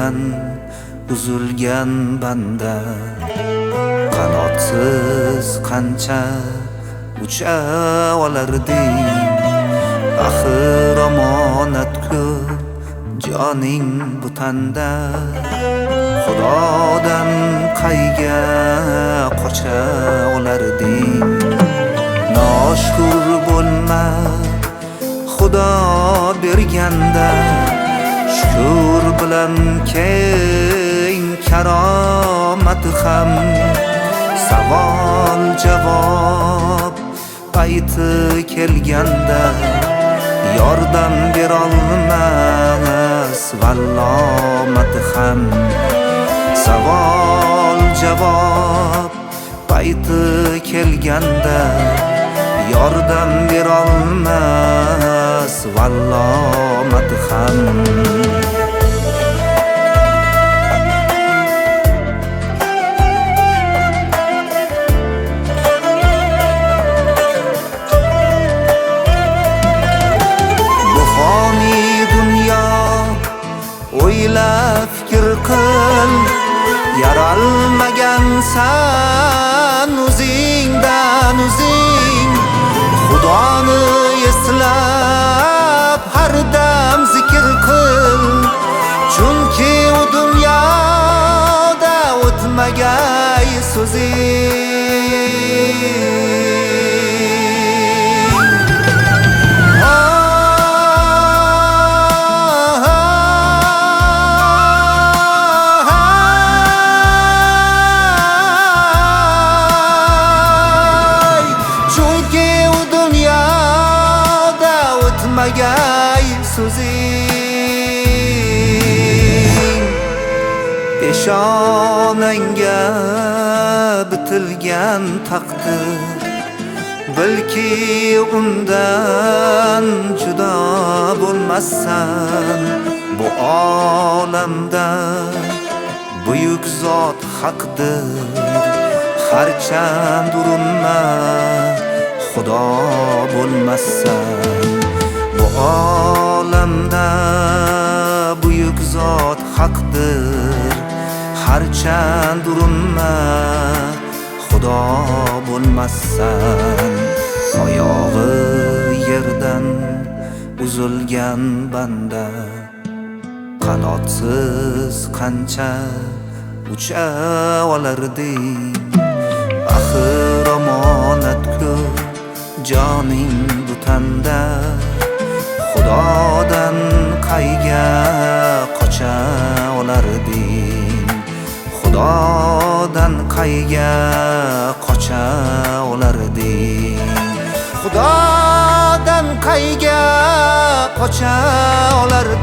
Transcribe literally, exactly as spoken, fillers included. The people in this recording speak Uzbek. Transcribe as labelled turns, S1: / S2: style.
S1: yerdan uzilgan banda, qanotsiz qancha ucha olarding. Axir omonat-ku joning bu tanda, Xudodan qayga qocha olarding. Noshkur bo'lma Xudo berganda, shukr bilan keng karomati ham. Savol javob payti kelganda, yordam berolmas vallomati ham. Savol javob payti kelganda, yordam berolmas vallomati ham. O'ylab fikr qil, yaralmagansan o'zingdan o'zing. Xudoni eslab har dam zikr qil, chunki u dunyoda o'tmagay so'zing. Magay so'zing, peshonangga bitilgan taqdir, bilki undan judo bo'lmassan. Bu olamda buyuk zot haqdir, harchand urinma Xudo bo'lmassan. Bu olamda buyuk zot haqdir, harchand urinma Xudo bo'lmassan. Oyog'i yerdan uzilgan banda, qanotsiz qancha ucha olarding. Axir omonat-ku joning bu tanda, Xudodan qayga qocha olarding. Xudodan qayga qocha olarding. Xudodan qayga qocha olarding.